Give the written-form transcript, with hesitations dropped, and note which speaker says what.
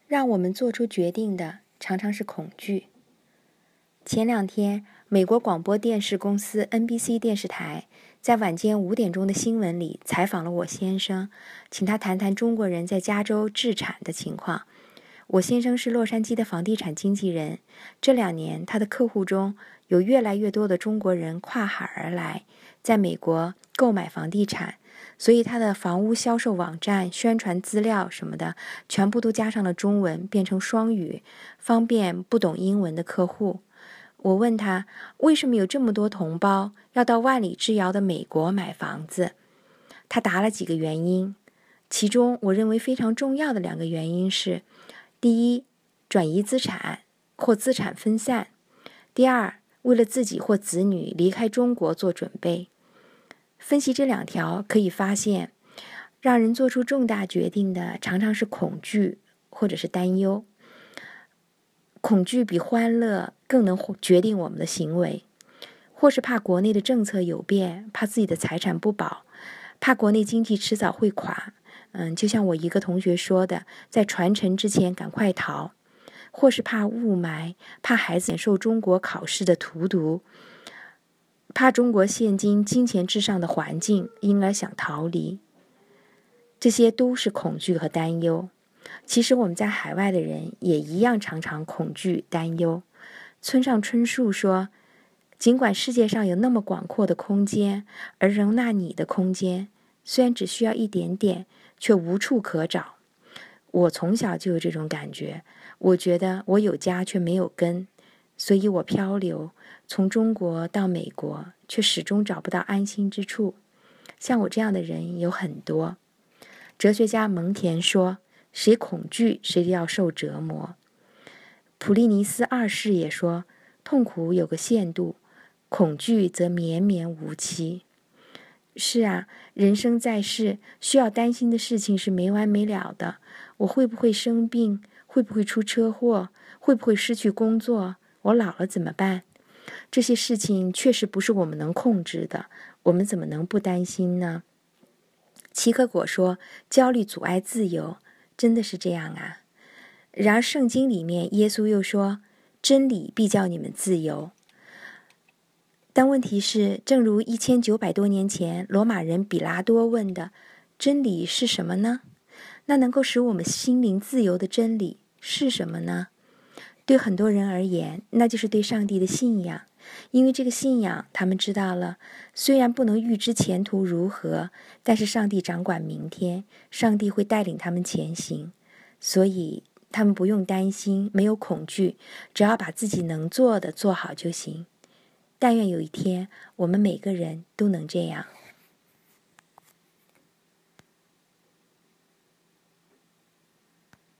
Speaker 1: 让我们做出决定的常常是恐惧。前2天，美国广播电视公司 NBC 电视台在晚间5点钟的新闻里采访了我先生，请他谈谈中国人在加州置产的情况。我先生是洛杉矶的房地产经纪人，这2年他的客户中有越来越多的中国人跨海而来，在美国购买房地产，所以他的房屋销售网站、宣传资料什么的全部都加上了中文，变成双语，方便不懂英文的客户。我问他为什么有这么多同胞要到万里之遥的美国买房子，他答了几个原因，其中我认为非常重要的2个原因是：第一，转移资产或资产分散；第二，为了自己或子女离开中国做准备。分析这2条可以发现，让人做出重大决定的常常是恐惧或者是担忧。恐惧比欢乐更能决定我们的行为，或是怕国内的政策有变，怕自己的财产不保，怕国内经济迟早会垮。就像我一个同学说的，在传承之前赶快逃，或是怕雾霾，怕孩子受中国考试的荼毒，怕中国现今金钱至上的环境，因而想逃离。这些都是恐惧和担忧。其实我们在海外的人也一样常常恐惧担忧。村上春树说，尽管世界上有那么广阔的空间，而容纳你的空间虽然只需要一点点，却无处可找。我从小就有这种感觉，我觉得我有家却没有根，所以我漂流，从中国到美国，却始终找不到安心之处。像我这样的人有很多。哲学家蒙恬说，谁恐惧谁就要受折磨。普利尼斯2世也说，痛苦有个限度，恐惧则绵绵无期。是啊，人生在世，需要担心的事情是没完没了的。我会不会生病？会不会出车祸？会不会失去工作？我老了怎么办？这些事情确实不是我们能控制的，我们怎么能不担心呢？齐克果说，焦虑阻碍自由，真的是这样啊。然而圣经里面耶稣又说，真理必叫你们自由。但问题是，正如1900多年前罗马人比拉多问的，真理是什么呢？那能够使我们心灵自由的真理是什么呢？对很多人而言，那就是对上帝的信仰。因为这个信仰，他们知道了，虽然不能预知前途如何，但是上帝掌管明天，上帝会带领他们前行，所以他们不用担心，没有恐惧，只要把自己能做的做好就行。但愿有一天，我们每个人都能这样。